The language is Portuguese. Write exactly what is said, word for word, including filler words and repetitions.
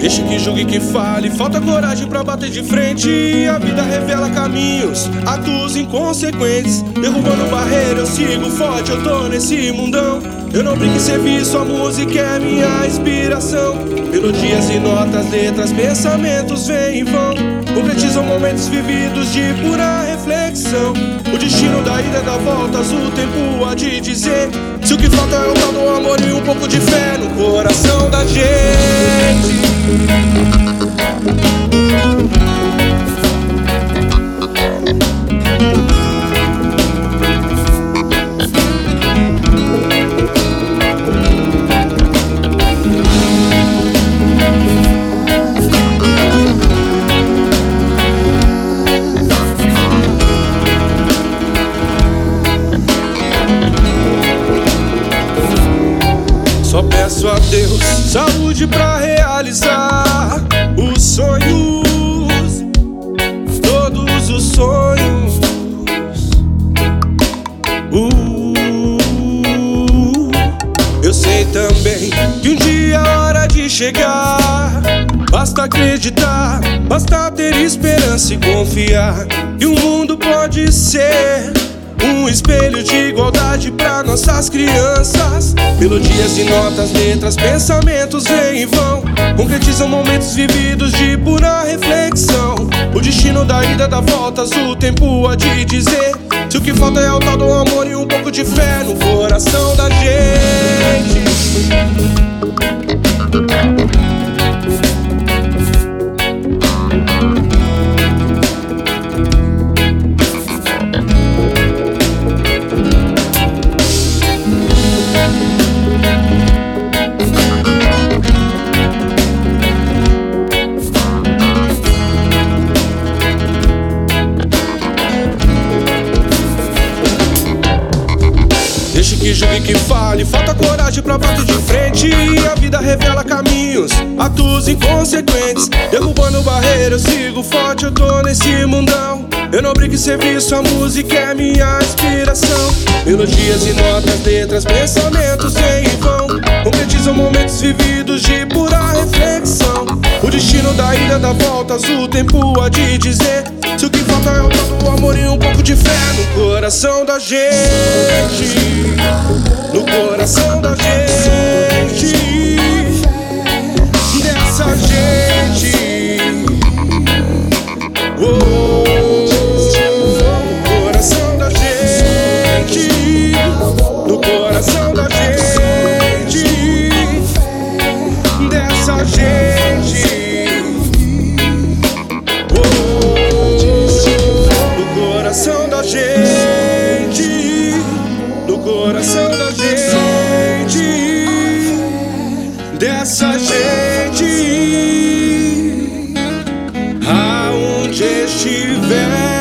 Deixe que julgue, que fale, falta coragem pra bater de frente. A vida revela caminhos, atos inconsequentes. Derrubando barreira, eu sigo forte, eu tô nesse mundão. Eu não brinco em serviço, a música é minha inspiração. Melodias e notas, letras, pensamentos vêm e vão. Concretizam momentos vividos de pura reflexão. O destino da ida e da voltas, o tempo há de dizer se o que falta é o tal do amor e um pouco de fé no coração da gente. Só peço a Deus saúde pra realizar os sonhos, todos os sonhos. uh, Eu sei também que um dia é hora de chegar. Basta acreditar, basta ter esperança e confiar que o mundo pode ser um espelho de igualdade pra nossas crianças. Melodias e notas, letras, pensamentos vêm e vão. Concretizam momentos vividos de pura reflexão. O destino da ida, da voltas, o tempo há de dizer se o que falta é o tal do amor e um pouco de fé no coração da gente. Deixe que julgue, que fale, falta coragem pra bater de frente. A vida revela caminhos, atos inconsequentes. Derrubando barreira, eu sigo forte, eu tô nesse mundão. Eu não brinco em serviço, a música é minha inspiração. Melodias e notas, letras, pensamentos vêm e vão. Concretizam momentos vividos de pura reflexão. O destino da ida, da voltas, o tempo há de dizer se o que falta é o tal do amor e um pouco de fé no coração da gente. No coração da gente, dessa gente. Oh, no coração da gente, no coração da gente, dessa gente. Oh, no coração da gente, no coração da gente, dessa gente, aonde estiver.